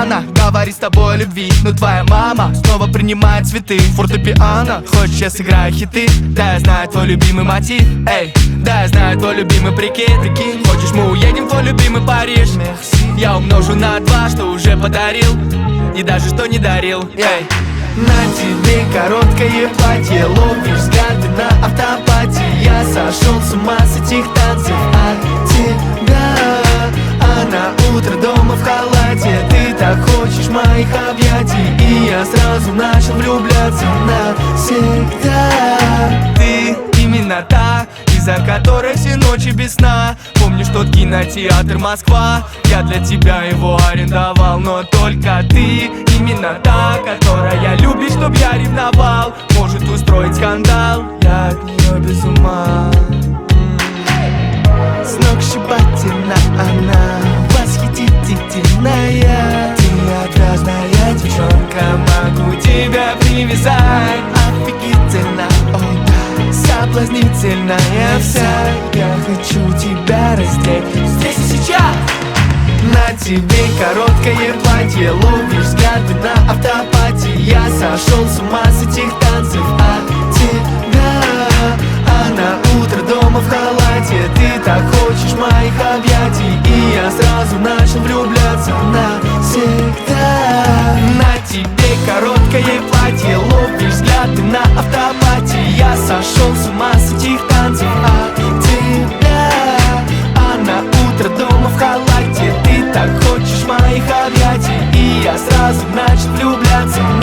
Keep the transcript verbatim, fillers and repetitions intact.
рано говорить с тобой о любви, но твоя мама снова принимает цветы. Фортепиано, хочешь я сыграю хиты? Да, я знаю твой любимый мотив. Эй, да, я знаю твой любимый прикид. Прикинь, хочешь мы уедем в твой любимый Париж? Я умножу на два, что уже подарил, и даже что не дарил. Эй, на тебе короткое платье, ловишь взгляды на автопате. Я сошел с ума с этих танцев от тебя. А на утро дома в халате ты так хочешь моих объятий, и я сразу начал влюбляться навсегда. Ты именно та, из-за которой все ночи без сна. Помнишь тот кинотеатр Москва? Я для тебя его арендовал, но только ты именно та, которая любит, чтоб я ревновал. Может устроить скандал, я от нее без ума. Сногсшибательна она, восхитительная. Ты отвязная девчонка, могу тебя привязать. Офигительно, о да, соблазнительная вся. Я хочу тебя раздеть здесь и сейчас. На тебе короткое платье, ловишь взгляды на автопате. Я сошел с ума с этих танцев от тебя. А на утро дома в халате ты так хочешь моих объятий, и я сразу начал влюбляться навсегда. На тебе короткое платье, ловишь взгляды на автопате. Я сошел с ума с этих танцев от тебя. А на утро дома в халате ты так хочешь моих объятий, и я сразу начал влюбляться